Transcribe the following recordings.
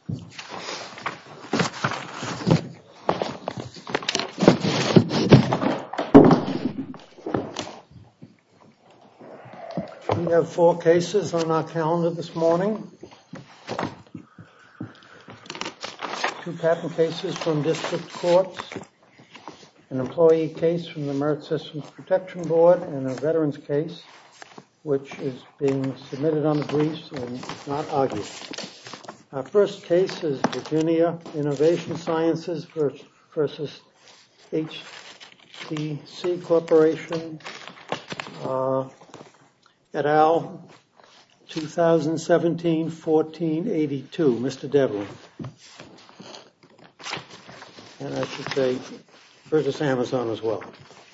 We have 4 cases on our calendar this morning. 2 patent cases from district courts, an employee case from the Merit Systems Protection Board, and a veterans case, which is being submitted on the briefs and not argued. Our first case is Virginia Innovation Sciences versus HTC Corporation, et al., 2017-1482. Mr. Devlin. And I should say versus Amazon as well.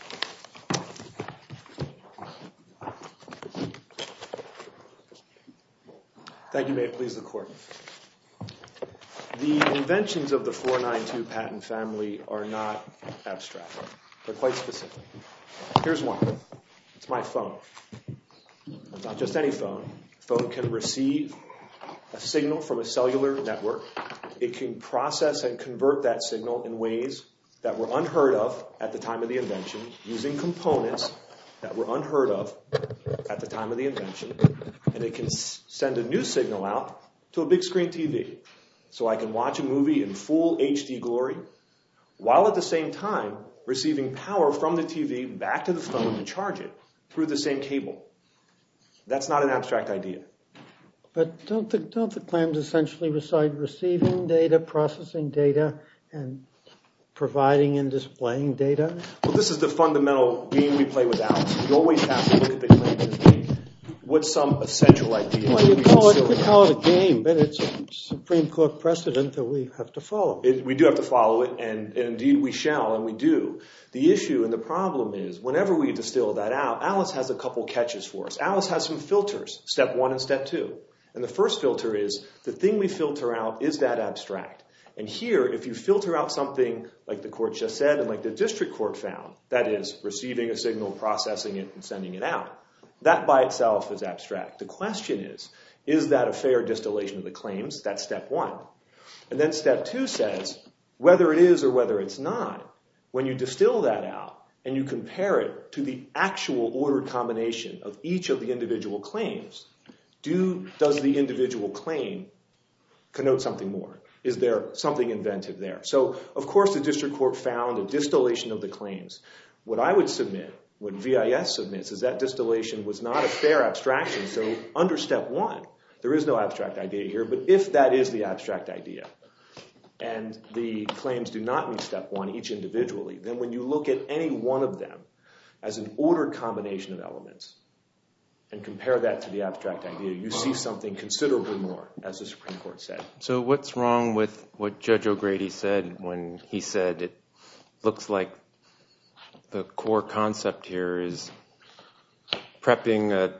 Thank you. May it please the Court. The inventions of the 492 patent family are not abstract. They're quite specific. Here's one. It's my phone. It's not just any phone. The phone can receive a signal from a cellular network. It can process and convert that signal in ways that were unheard of at the time of the invention, using components that were unheard of at the time of the invention. And it can send a new signal out to a big screen TV. So I can watch a movie in full HD glory, while at the same time receiving power from the TV back to the phone to charge it through the same cable. That's not an abstract idea. But don't the claims essentially recite receiving data, processing data, and providing and displaying data? Well, this is the fundamental game we play with Alice. We always have to look at the claim as being what's some essential idea. Well, you call it a game, but it's a Supreme Court precedent that we have to follow. We do have to follow it, and indeed we shall, and we do. The issue and the problem is, whenever we distill that out, Alice has a couple catches for us. Alice has some filters, step 1 and step 2. And the first filter is, the thing we filter out, is that abstract? And here, if you filter out something like the court just said and like the district court found, that is, receiving a signal, processing it, and sending it out, that by itself is abstract. The question is that a fair distillation of the claims? That's step 1. And then step 2 says, whether it is or whether it's not, when you distill that out and you compare it to the actual ordered combination of each of the individual claims, does the individual claim connote something more? Is there something inventive there? So, of course, the district court found a distillation of the claims. What I would submit, what VIS submits, is that distillation was not a fair abstraction. So under step 1, there is no abstract idea here. But if that is the abstract idea, and the claims do not meet step 1 each individually, then when you look at any one of them as an ordered combination of elements and compare that to the abstract idea, you see something considerably more, as the Supreme Court said. So what's wrong with what Judge O'Grady said when he said it looks like the core concept here is prepping a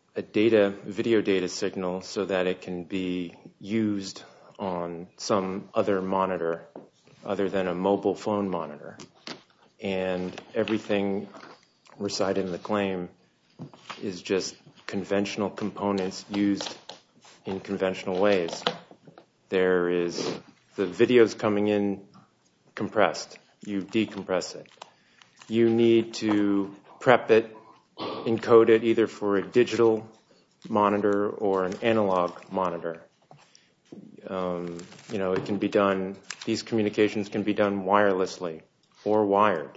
video data signal so that it can be used on some other monitor other than a mobile phone monitor. And everything recited in the claim is just conventional components used in conventional ways. There is the video's coming in compressed. You decompress it. You need to prep it, encode it either for a digital monitor or an analog monitor. It can be done, these communications can be done wirelessly or wired.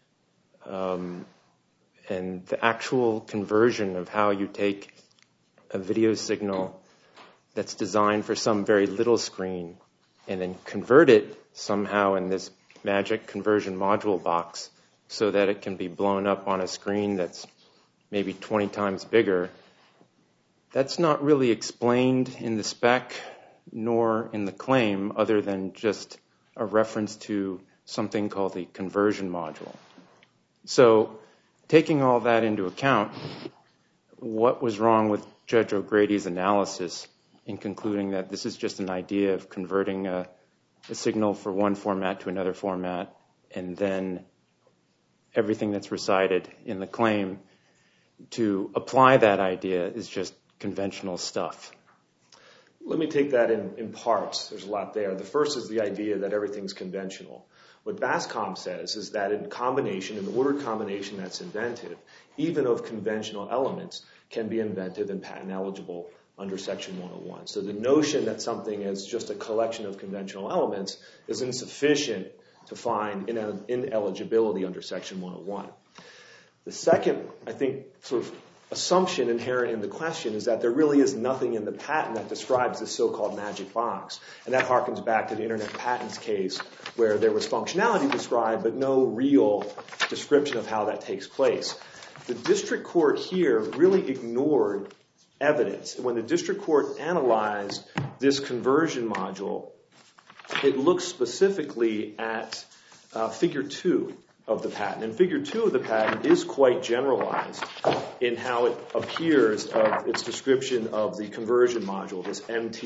And the actual conversion of how you take a video signal that's designed for some very little screen and then convert it somehow in this magic conversion module box so that it can be blown up on a screen that's maybe 20 times bigger, that's not really explained in the spec nor in the claim other than just a reference to something called the conversion module. So taking all that into account, what was wrong with Judge O'Grady's analysis in concluding that this is just an idea of converting a signal for one format to another format, and then everything that's recited in the claim to apply that idea is just conventional stuff? Let me take that in parts. There's a lot there. The first is the idea that everything's conventional. What Bascom says is that in combination, an ordered combination that's inventive, even of conventional elements, can be inventive and patent eligible under Section 101. So the notion that something is just a collection of conventional elements is insufficient to find ineligibility under Section 101. The second, I think, sort of assumption inherent in the question is that there really is nothing in the patent that describes this so-called magic box. And that harkens back to the Internet Patents case where there was functionality described but no real description of how that takes place. The district court here really ignored evidence. When the district court analyzed this conversion module, it looked specifically at Figure 2 of the patent. And Figure 2 of the patent is quite generalized in how it appears of its description of the conversion module, this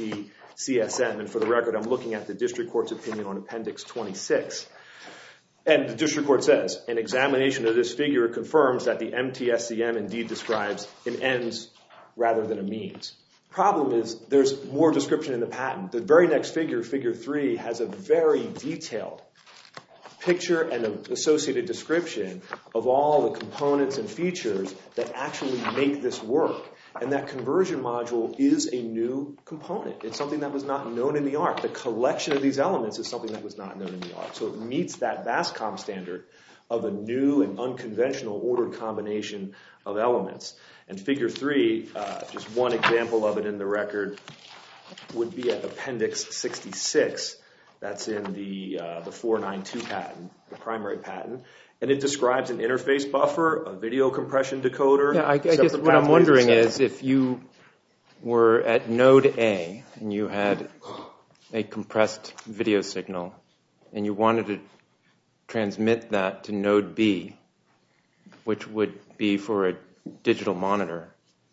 MTCSM. And for the record, I'm looking at the district court's opinion on Appendix 26. And the district court says, an examination of this figure confirms that the MTSCM indeed describes an ends rather than a means. Problem is, there's more description in the patent. The very next figure, Figure 3, has a very detailed picture and an associated description of all the components and features that actually make this work. And that conversion module is a new component. It's something that was not known in the art. The collection of these elements is something that was not known in the art. So it meets that Bascom standard of a new and unconventional ordered combination of elements. And Figure 3, just one example of it in the record, would be at Appendix 66. That's in the 492 patent, the primary patent. And it describes an interface buffer, a video compression decoder. Yeah, I guess what I'm wondering is if you were at node A and you had a compressed video signal and you wanted to transmit that to node B, which would be for a digital monitor,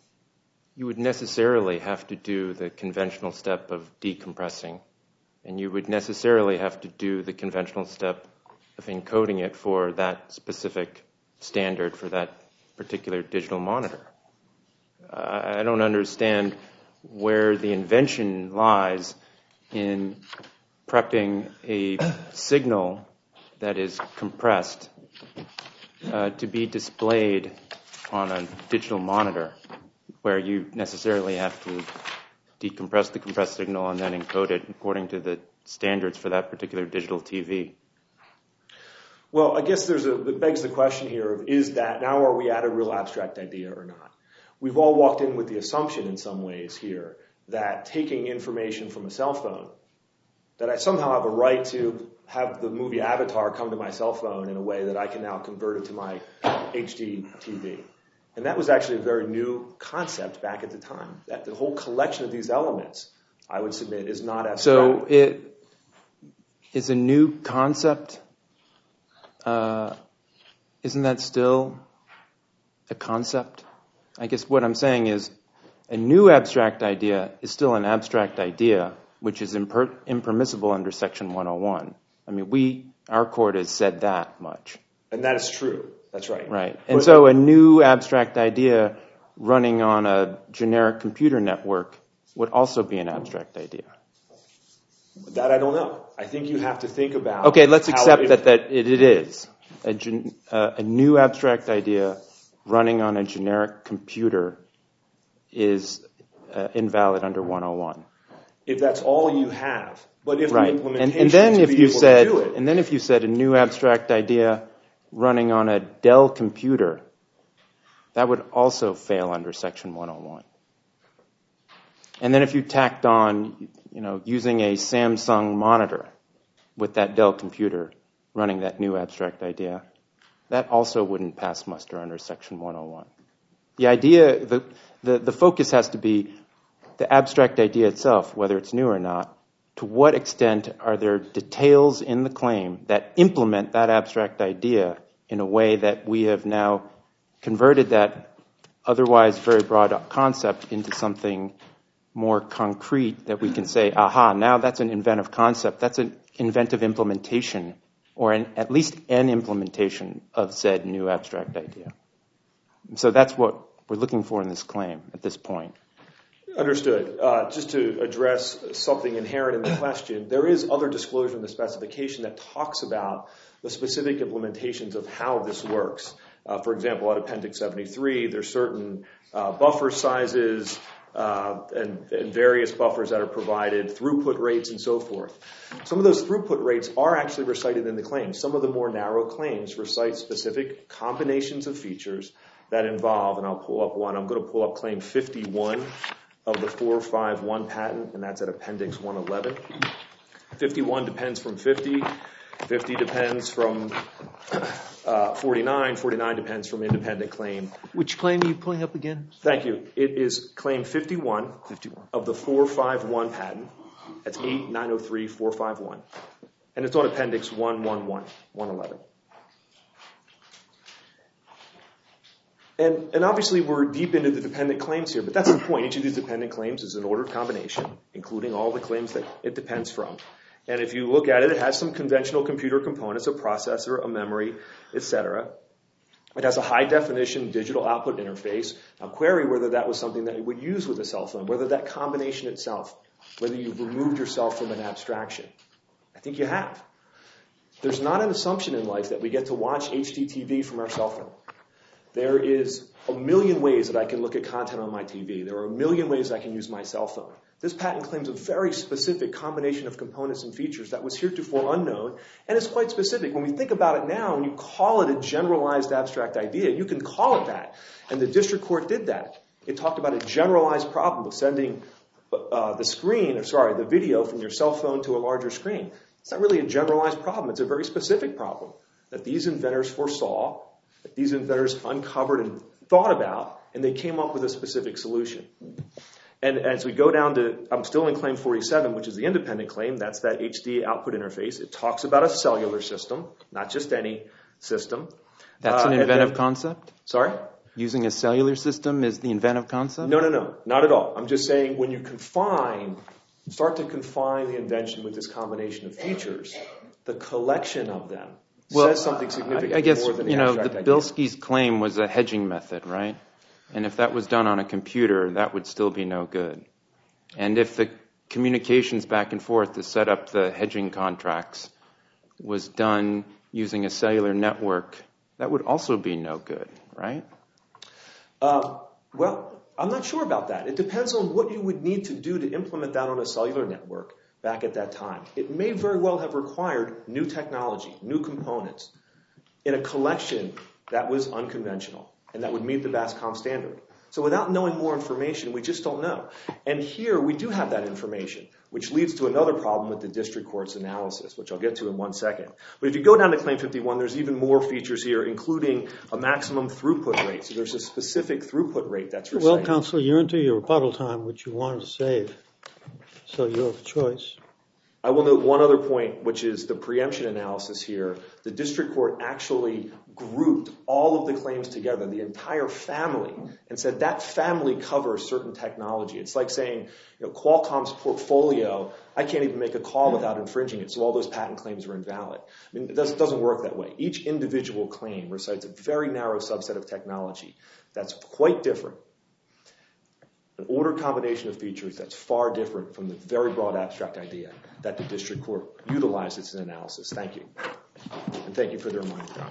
you would necessarily have to do the conventional step of decompressing. And you would necessarily have to do the conventional step of encoding it for that specific standard for that particular digital monitor. I don't understand where the invention lies in prepping a signal that is compressed to be displayed on a digital monitor where you necessarily have to decompress the compressed signal and then encode it according to the standards for that particular digital TV. Well, I guess it begs the question here of, is that, now are we at a real abstract idea or not? We've all walked in with the assumption in some ways here that taking information from a cell phone, that I somehow have a right to have the movie Avatar come to my cell phone in a way that I can now convert it to my HD TV. And that was actually a very new concept back at the time. That the whole collection of these elements, I would submit, is not abstract. So it is a new concept. Isn't that still a concept? I guess what I'm saying is a new abstract idea is still an abstract idea, which is impermissible under Section 101. I mean, our court has said that much. And that is true. That's right. Right. And so a new abstract idea running on a generic computer network would also be an abstract idea. That I don't know. I think you have to think about... Okay, let's accept that it is. A new abstract idea running on a generic computer is invalid under 101. If that's all you have. But if right. the implementation and then to if be you able said, to do it... And then if you said a new abstract idea running on a Dell computer, that would also fail under Section 101. And then if you tacked on, using a Samsung monitor with that Dell computer running that new abstract idea, that also wouldn't pass muster under Section 101. The idea, the focus has to be the abstract idea itself, whether it's new or not. To what extent are there details in the claim that implement that abstract idea in a way that we have now converted that otherwise very broad concept into something more concrete that we can say, aha, now that's an inventive concept. That's an inventive implementation, or at least an implementation of said new abstract idea. So that's what we're looking for in this claim at this point. Understood. Just to address something inherent in the question, there is other disclosure in the specification that talks about the specific implementations of how this works. For example, at Appendix 73, there's certain buffer sizes and various buffers that are provided, throughput rates, and so forth. Some of those throughput rates are actually recited in the claims. Some of the more narrow claims recite specific combinations of features that involve, and I'll pull up one. I'm going to pull up Claim 51 of the 451 patent, and that's at Appendix 111. 51 depends from 50. 50 depends from 49. 49 depends from independent claim. Which claim are you pulling up again? Thank you. It is Claim 51 of the 451 patent. That's 8903-451. And it's on Appendix 111. And obviously we're deep into the dependent claims here, but that's the point. Each of these dependent claims is an ordered combination, including all the claims that it depends from. And if you look at it, it has some conventional computer components, a processor, a memory, etc. It has a high-definition digital output interface. Now query whether that was something that you would use with a cell phone, whether that combination itself, whether you've removed yourself from an abstraction. I think you have. There's not an assumption in life that we get to watch HDTV from our cell phone. There is a million ways that I can look at content on my TV. There are a million ways I can use my cell phone. This patent claims a very specific combination of components and features that was heretofore unknown, and it's quite specific. When we think about it now, when you call it a generalized abstract idea, you can call it that. And the district court did that. It talked about a generalized problem of sending the video from your cell phone to a larger screen. It's not really a generalized problem. It's a very specific problem that these inventors foresaw, that these inventors uncovered and thought about, and they came up with a specific solution. And as we go down to, I'm still in Claim 47, which is the independent claim. That's that HD output interface. It talks about a cellular system, not just any system. That's an inventive concept? Sorry? Using a cellular system is the inventive concept? No, not at all. I'm just saying when you start to confine the invention with this combination of features, the collection of them says something significantly more than the abstract idea. Bilski's claim was a hedging method, right? And if that was done on a computer, that would still be no good. And if the communications back and forth to set up the hedging contracts was done using a cellular network, that would also be no good, right? Well, I'm not sure about that. It depends on what you would need to do to implement that on a cellular network back at that time. It may very well have required new technology, new components, in a collection that was unconventional and that would meet the BASCOM standard. So without knowing more information, we just don't know. And here we do have that information, which leads to another problem with the district court's analysis, which I'll get to in 1 second. But if you go down to Claim 51, there's even more features here, including a maximum throughput rate. So there's a specific throughput rate that's recited. Well, Counselor, you're into your rebuttal time, which you wanted to save. So you have a choice. I will note one other point, which is the preemption analysis here. The district court actually grouped all of the claims together, the entire family, and said that family covers certain technology. It's like saying, Qualcomm's portfolio, I can't even make a call without infringing it, so all those patent claims are invalid. I mean, it doesn't work that way. Each individual claim recites a very narrow subset of technology that's quite different. An ordered combination of features that's far different from the very broad abstract idea that the district court utilized its analysis. Thank you. And thank you for the reminder.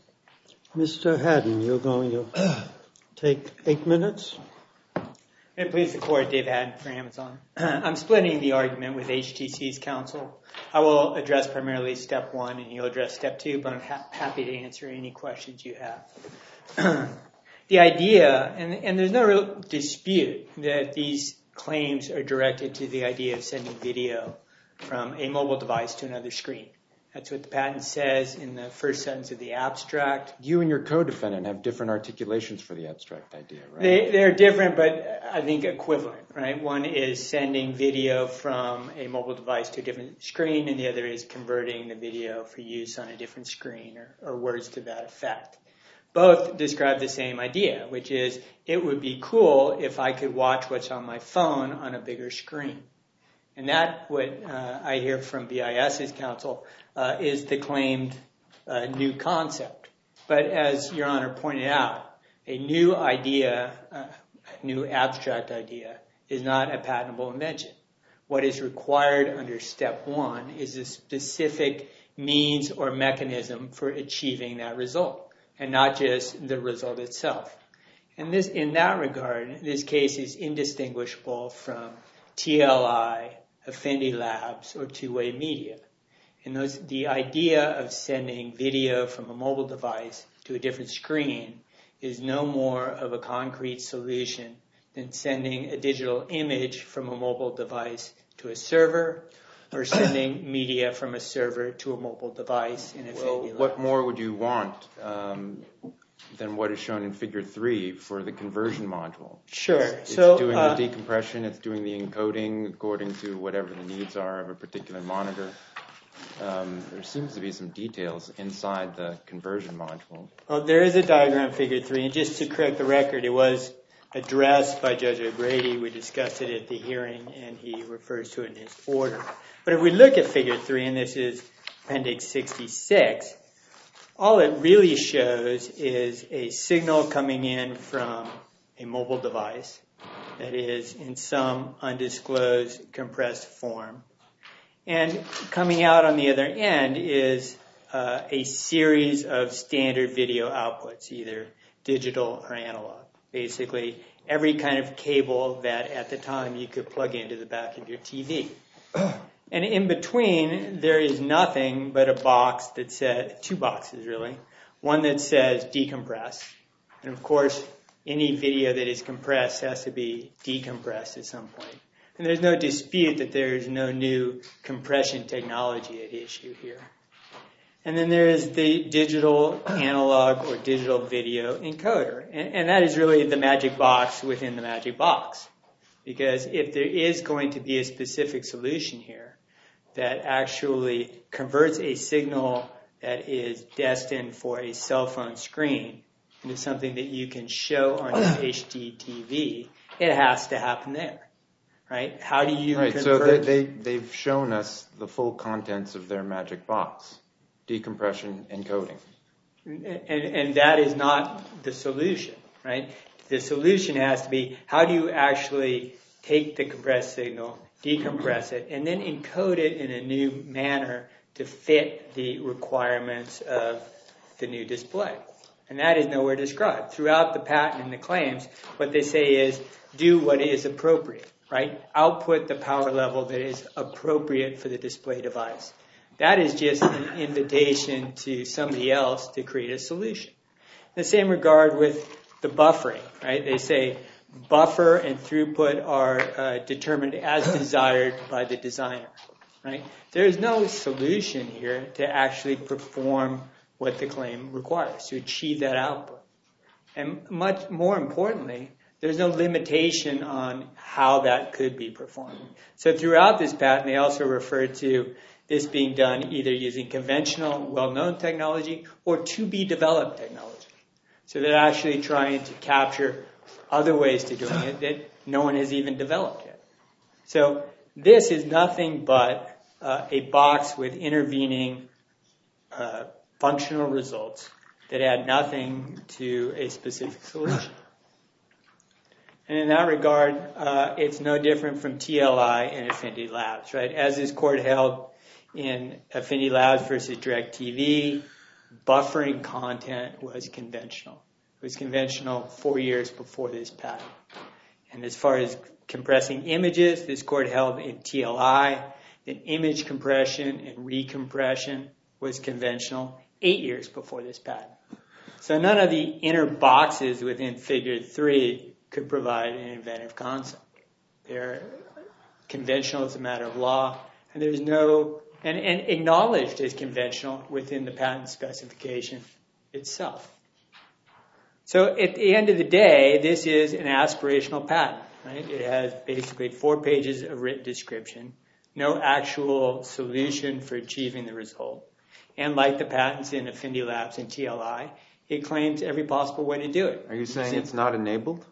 Mr. Haddon, you're going to take 8 minutes. May it please the Court, Dave Haddon for Amazon. I'm splitting the argument with HTC's counsel. I will address primarily Step 1, and he'll address Step 2, but I'm happy to answer any questions you have. The idea, and there's no real dispute that these claims are directed to the idea of sending video from a mobile device to another screen. That's what the patent says in the first sentence of the abstract. You and your co-defendant have different articulations for the abstract idea, right? They're different, but I think equivalent, right? One is sending video from a mobile device to a different screen, and the other is converting the video for use on a different screen, or words to that effect. Both describe the same idea, which is it would be cool if I could watch what's on my phone on a bigger screen. And that, what I hear from BIS's counsel, is the claimed new concept. But as Your Honor pointed out, a new idea, a new abstract idea, is not a patentable invention. What is required under step 1 is a specific means or mechanism for achieving that result, and not just the result itself. And in that regard, this case is indistinguishable from TLI, Affinity Labs, or two-way media. And the idea of sending video from a mobile device to a different screen is no more of a concrete solution than sending a digital image from a mobile device to a server, or sending media from a server to a mobile device in Affinity Labs. What more would you want than what is shown in Figure 3 for the conversion module? Sure. It's doing the decompression, it's doing the encoding according to whatever the needs are of a particular monitor. There seems to be some details inside the conversion module. Well, there is a diagram in Figure 3, and just to correct the record, it was addressed by Judge O'Grady. We discussed it at the hearing, and he refers to it in his order. But if we look at Figure 3, and this is Appendix 66, all it really shows is a signal coming in from a mobile device that is in some undisclosed compressed form. And coming out on the other end is a series of standard video outputs, either digital or analog. Basically, every kind of cable that at the time you could plug into the back of your TV. And in between, there is nothing but a box that says, 2 boxes really. One that says decompress. And of course, any video that is compressed has to be decompressed at some point. And there's no dispute that there is no new compression technology at issue here. And then there is the digital analog or digital video encoder. And that is really the magic box within the magic box. Because if there is going to be a specific solution here that actually converts a signal that is destined for a cell phone screen into something that you can show on your HD TV, it has to happen there. Right? How do you convert? So they've shown us the full contents of their magic box. Decompression, encoding. And that is not the solution, right? The solution has to be, how do you actually take the compressed signal, decompress it, and then encode it in a new manner to fit the requirements of the new display? And that is nowhere described. Throughout the patent and the claims, what they say is, do what is appropriate, right? Output the power level that is appropriate for the display device. That is just an invitation to somebody else to create a solution. In the same regard with the buffering, right? They say buffer and throughput are determined as desired by the designer, right? There is no solution here to actually perform what the claim requires, to achieve that output. And much more importantly, there's no limitation on how that could be performed. So throughout this patent, they also refer to this being done either using conventional, well-known technology or to-be-developed technology. So they're actually trying to capture other ways to doing it that no one has even developed yet. So this is nothing but a box with intervening functional results that add nothing to a specific solution. And in that regard, it's no different from TLI and Affinity Labs, right? As this court held in Affinity Labs versus DirecTV, buffering content was conventional. It was conventional 4 years before this patent. And as far as compressing images, this court held in TLI that image compression and recompression was conventional 8 years before this patent. So none of the inner boxes within Figure 3 could provide an inventive concept. They're conventional as a matter of law, and there's no, and acknowledged as conventional within the patent specification itself. So at the end of the day, this is an aspirational patent, right? It has basically 4 pages of written description, no actual solution for achieving the result. And like the patents in Affinity Labs and TLI, it claims every possible way to do it. Are you saying it's not enabled?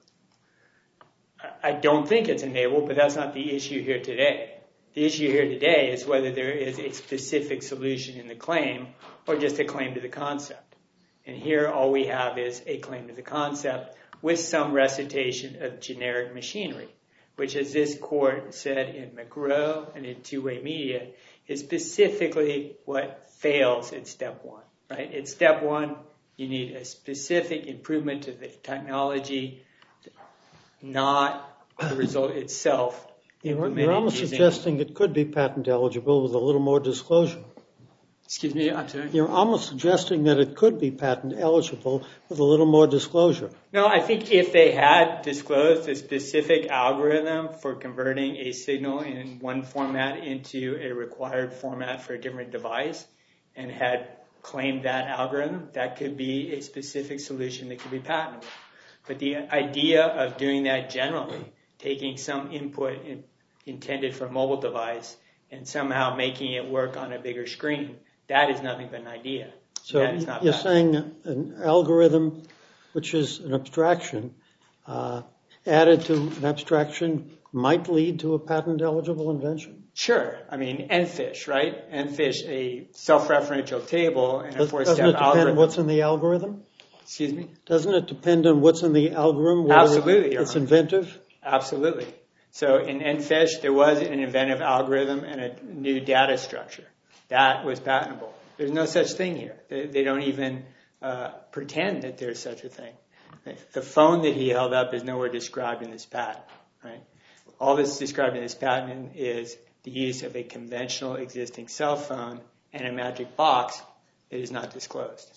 I don't think it's enabled, but that's not the issue here today. The issue here today is whether there is a specific solution in the claim or just a claim to the concept. And here all we have is a claim to the concept with some recitation of generic machinery. which, as this court said in McGraw and in two-way media, is specifically what fails at step one. Right? At step one, you need a specific improvement to the technology, not the result itself. You're almost suggesting it could be patent eligible with a little more disclosure. Excuse me, I'm sorry? You're almost suggesting that it could be patent eligible with a little more disclosure. No, I think if they had disclosed a specific algorithm for converting a signal in one format into a required format for a different device and had claimed that algorithm, that could be a specific solution that could be patentable. But the idea of doing that generally, taking some input intended for a mobile device and somehow making it work on a bigger screen, that is nothing but an idea. So you're saying an algorithm, which is an abstraction, added to an abstraction might lead to a patent-eligible invention? Sure. I mean, EnFish, right? EnFish, a self-referential table and a four-step algorithm. Doesn't it depend algorithm. on what's in the algorithm? Excuse me? Doesn't it depend on what's in the algorithm? Absolutely. It's inventive? Absolutely. So in EnFish, there was an inventive algorithm and a new data structure. That was patentable. There's no such thing here. They don't even pretend that there's such a thing. The phone that he held up is nowhere described in this patent, right? All that's described in this patent is the use of a conventional existing cell phone and a magic box that is not disclosed.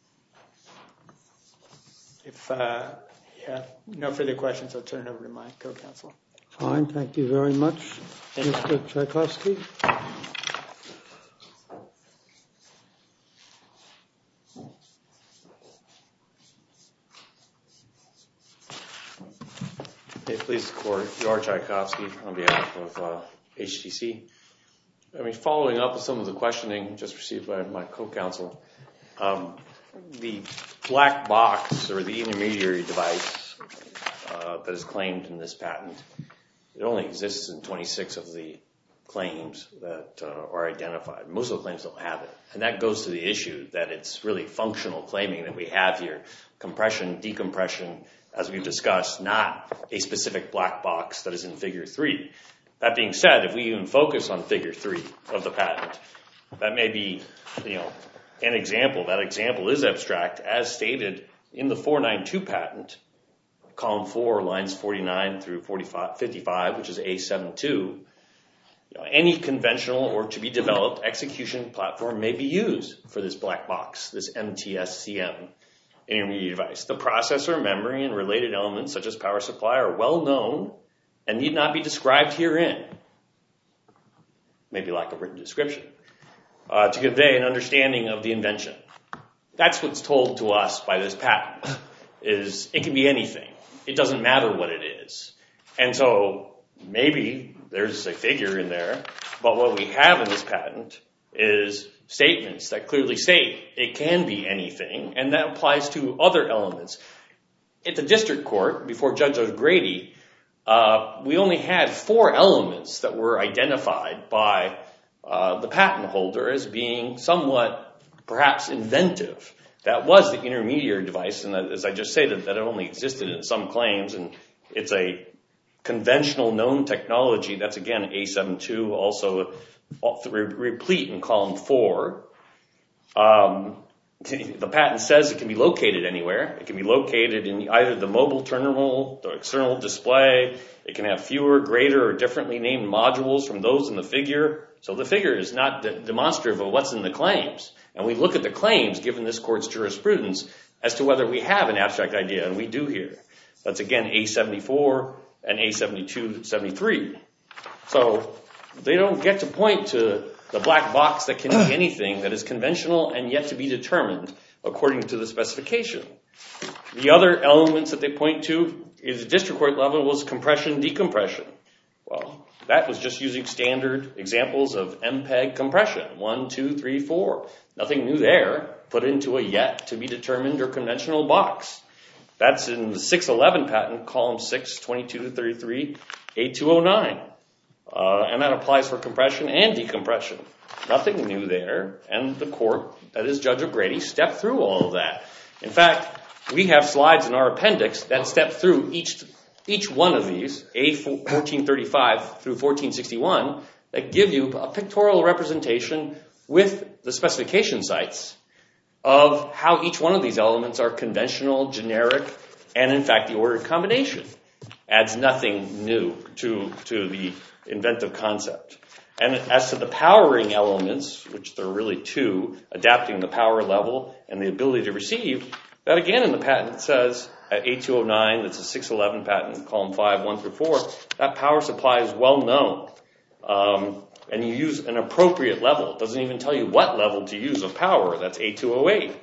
If you have no further questions, I'll turn it over to my co-counsel. Fine, thank you very much. Mr. Tchaikovsky? Please, the court. George Tchaikovsky on behalf of HTC. I mean, following up with some of the questioning just received by my co-counsel, the black box or the intermediary device that is claimed in this patent, it only exists in 26 of the claims that are identified. Most of the claims don't have it. And that goes to the issue that it's really functional claiming that we have here. Compression, decompression, as we've discussed, not a specific black box that is in Figure 3. That being said, if we even focus on Figure 3 of the patent, that may be, an example. That example is abstract, as stated in the 492 patent, column 4, lines 49 through 55, which is A72. Any conventional or to be developed execution platform may be used for this black box, this MTSCM intermediate device. The processor, memory, and related elements such as power supply are well known and need not be described herein. Maybe lack of written description. To convey an understanding of the invention. That's what's told to us by this patent, is it can be anything. It doesn't matter what it is. And so maybe there's a figure in there, but what we have in this patent is statements that clearly state it can be anything, and that applies to other elements. At the district court, before Judge O'Grady, we only had 4 elements that were identified by the patent holder as being somewhat perhaps inventive. That was the intermediary device, and as I just stated, that it only existed in some claims, and it's a conventional known technology. That's again A72, also replete in column 4. The patent says it can be located anywhere. It can be located in either the mobile terminal, the external display. It can have fewer, greater, or differently named modules from those in the figure. So the figure is not demonstrative of what's in the claims. And we look at the claims, given this court's jurisprudence, as to whether we have an abstract idea, and we do here. That's again A74 and A72, 73. So they don't get to point to the black box that can be anything that is conventional and yet to be determined according to the specification. The other elements that they point to is the district court level was compression, decompression. Well, that was just using standard examples of MPEG compression. 1, 2, 3, 4. Nothing new there. Put into a yet to be determined or conventional box. That's in the 611 patent, column 6, 22 to 33, A209. And that applies for compression and decompression. Nothing new there. And the court, that is Judge O'Grady, stepped through all of that. In fact, we have slides in our appendix that step through each each one of these, A1435 through 1461, that give you a pictorial representation with the specification sites of how each one of these elements are conventional, generic, and in fact the ordered combination. Adds nothing new to the inventive concept. And as to the powering elements, which there are really two, adapting the power level and the ability to receive, that again in the patent says at A209, that's a 611 patent, column 5, 1 through 4, that power supply is well known. And you use an appropriate level. It doesn't even tell you what level to use of power. That's A208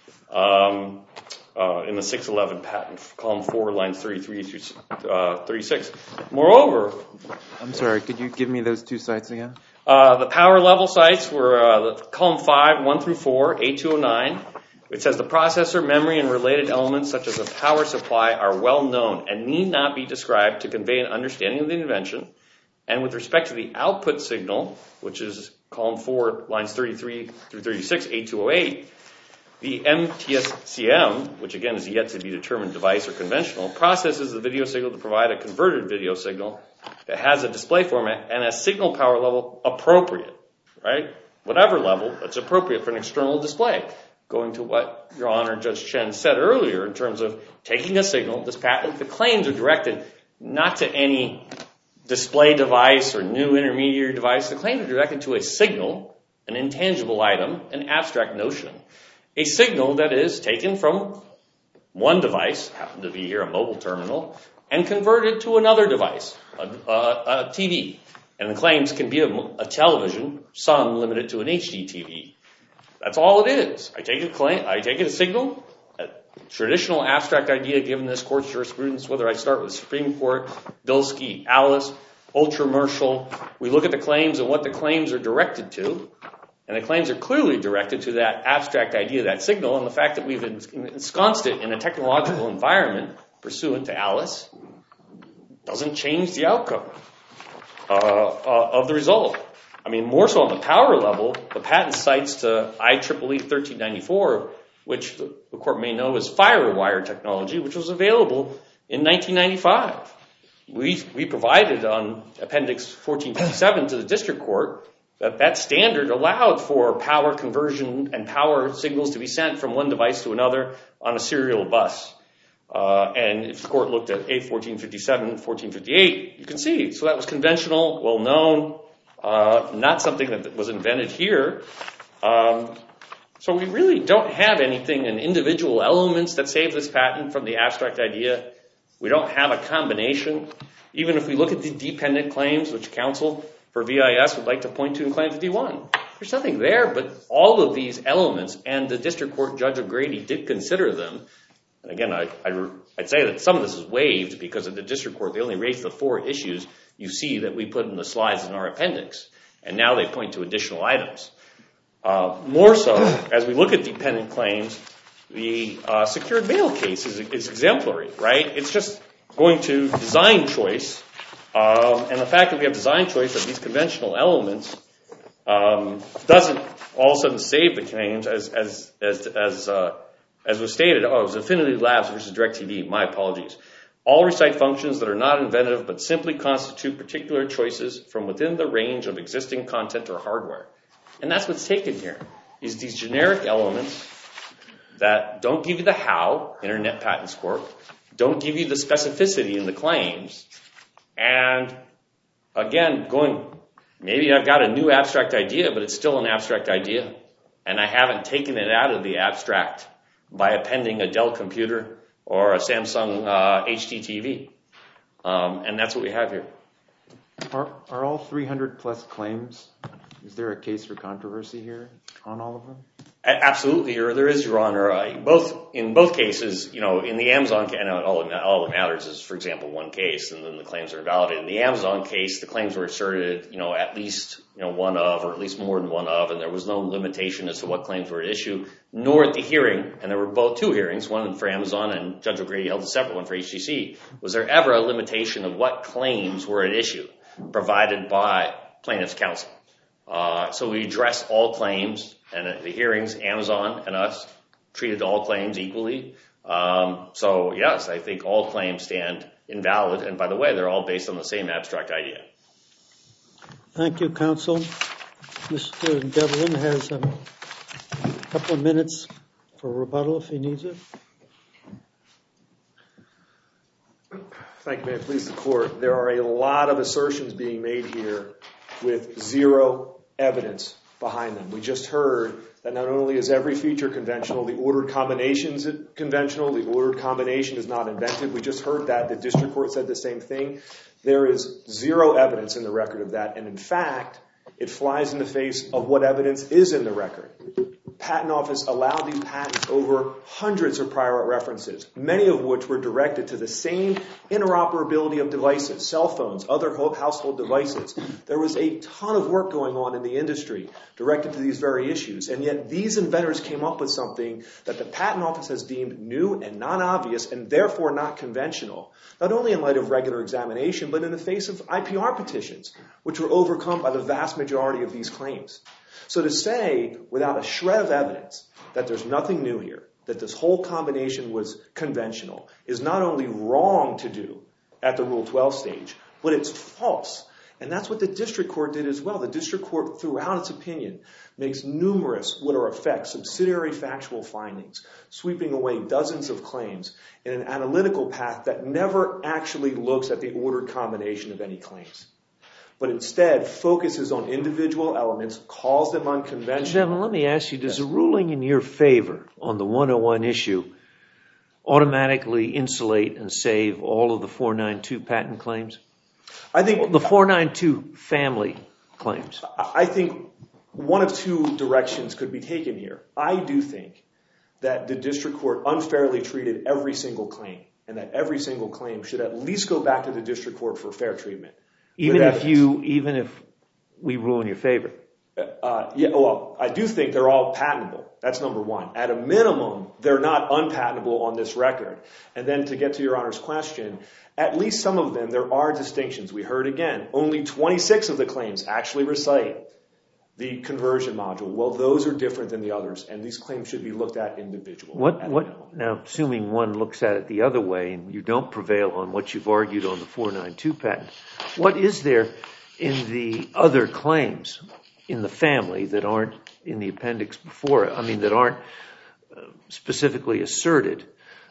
in the 611 patent, column 4, lines 33 through 36. Moreover... I'm sorry, could you give me those two sites again? The power level sites were column 5, 1 through 4, A209. It says the processor, memory, and related elements such as a power supply are well known and need not be described to convey an understanding of the invention. And with respect to the output signal, which is column 4, lines 33 through 36, A208, the MTSCM, which again is a yet to be determined device or conventional, processes the video signal to provide a converted video signal that has a display format and a signal power level appropriate, right? Whatever level that's appropriate for an external display. Going to what Your Honor, Judge Chen said earlier in terms of taking a signal, this patent, the claims are directed not to any display device or new intermediary device. The claims are directed to a signal, an intangible item, an abstract notion. A signal that is taken from one device, happened to be here a mobile terminal, and converted to another device, a TV. And the claims can be a television, some limited to an HD TV. That's all it is. I take a signal, a traditional abstract idea given this court's jurisprudence, whether I start with Supreme Court, Bilski, Alice, Ultramershal. We look at the claims and what the claims are directed to. And the claims are clearly directed to that abstract idea, that signal, and the fact that we've ensconced it in a technological environment pursuant to Alice doesn't change the outcome of the result. I mean, more so on the power level, the patent cites to IEEE 1394, which the court may know as FireWire technology, which was available in 1995. We provided on Appendix 1457 to the district court that standard allowed for power conversion and power signals to be sent from one device to another on a serial bus. And if the court looked at A1457, 1458, you can see. So that was conventional, well known, not something that was invented here. So we really don't have anything in individual elements that save this patent from the abstract idea. We don't have a combination. Even if we look at the dependent claims, which counsel for VIS would like to point to in Claim 51, there's nothing there, but all of these elements, and the district court Judge O'Grady did consider them. And again, I'd say that some of this is waived because in the district court they only raised the 4 issues you see that we put in the slides in our appendix. And now they point to additional items. More so, as we look at dependent claims, the secured mail case is exemplary, right? It's just going to design choice. And the fact that we have design choice of these conventional elements doesn't all of a sudden save the claims as was stated. Oh, it was Affinity Labs versus DirecTV. My apologies. All recite functions that are not inventive but simply constitute particular choices from within the range of existing content or hardware. And that's what's taken here, is these generic elements that don't give you the how, Internet Patents Court, don't give you the specificity in the claims. And again, maybe I've got a new abstract idea, but it's still an abstract idea. And I haven't taken it out of the abstract by appending a Dell computer or a Samsung HD TV. And that's what we have here. Are all 300 plus claims, is there a case for controversy here on all of them? Absolutely, there is, Your Honor. In both cases, in the Amazon case, all that matters is, for example, one case, and then the claims are invalidated. In the Amazon case, the claims were asserted, at least one of, or at least more than one of, and there was no limitation as to what claims were at issue, nor at the hearing, and there were both 2 hearings, one for Amazon and Judge O'Grady held a separate one for HTC. Was there ever a limitation of what claims were at issue provided by plaintiff's counsel? So we addressed all claims, and at the hearings, Amazon and us treated all claims equally. So yes, I think all claims stand invalid. And by the way, they're all based on the same abstract idea. Thank you, counsel. Mr. Devlin has a couple of minutes for rebuttal if he needs it. Thank you, may it please the court. There are a lot of assertions being made here with zero evidence behind them. We just heard that not only is every feature conventional, the ordered combination is conventional, the ordered combination is not invented. We just heard that. The district court said the same thing. There is zero evidence in the record of that. And in fact, it flies in the face of what evidence is in the record. Patent Office allowed these patents over hundreds of prior art references, many of which were directed to the same interoperability of devices, cell phones, other household devices. There was a ton of work going on in the industry directed to these very issues, and yet these inventors came up with something that the Patent Office has deemed new and non-obvious and therefore not conventional, not only in light of regular examination, but in the face of IPR petitions, which were overcome by the vast majority of these claims. So to say, without a shred of evidence, that there's nothing new here, that this whole combination was conventional, is not only wrong to do at the Rule 12 stage, but it's false. And that's what the district court did as well. The district court, throughout its opinion, makes numerous, what are effect, subsidiary factual findings, sweeping away dozens of claims in an analytical path that never actually looks at the ordered combination of any claims, but instead focuses on individual elements, calls them unconventional. Devin, let me ask you, does a ruling in your favor on the 101 issue automatically insulate and save all of the 492 patent claims? I think the 492 family claims. I think one of two directions could be taken here. I do think that the district court unfairly treated every single claim, and that every single claim should at least go back to the district court for fair treatment. Even if we rule in your favor? Well, I do think they're all patentable. That's number one. At a minimum, they're not unpatentable on this record. And then to get to Your Honor's question, at least some of them, there are distinctions. We heard again, only 26 of the claims actually recite the conversion module. Well, those are different than the others, and these claims should be looked at individually. Now, assuming one looks at it the other way and you don't prevail on what you've argued on the 492 patent, what is there in the other claims in the family that aren't in the appendix before it? I mean, that aren't specifically asserted.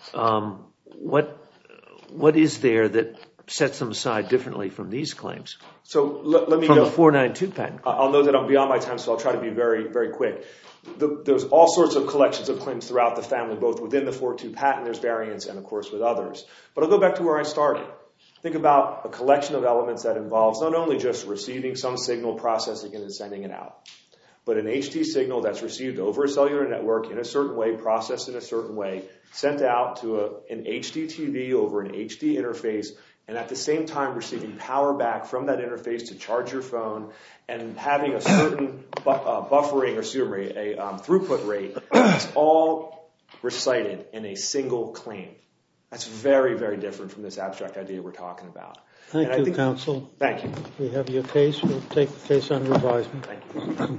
What is there that sets them aside differently from these claims? So let me from go. The 492 patent. I'll note that I'm beyond my time, so I'll try to be very, very quick. There's all sorts of collections of claims throughout the family, both within the 492 patent, there's variants, and of course with others. But I'll go back to where I started. Think about a collection of elements that involves not only just receiving some signal, processing it, and sending it out, but an HT signal that's received over a cellular network in a certain way, processed in a certain way, sent out to an HD TV over an HD interface, and at the same time receiving power back from that interface to charge your phone, and having a certain buffering or throughput rate. It's all recited in a single claim. That's very, very different from this abstract idea we're talking about. Thank you, counsel. Thank you. We have your case. We'll take the case under advisement. Thank you.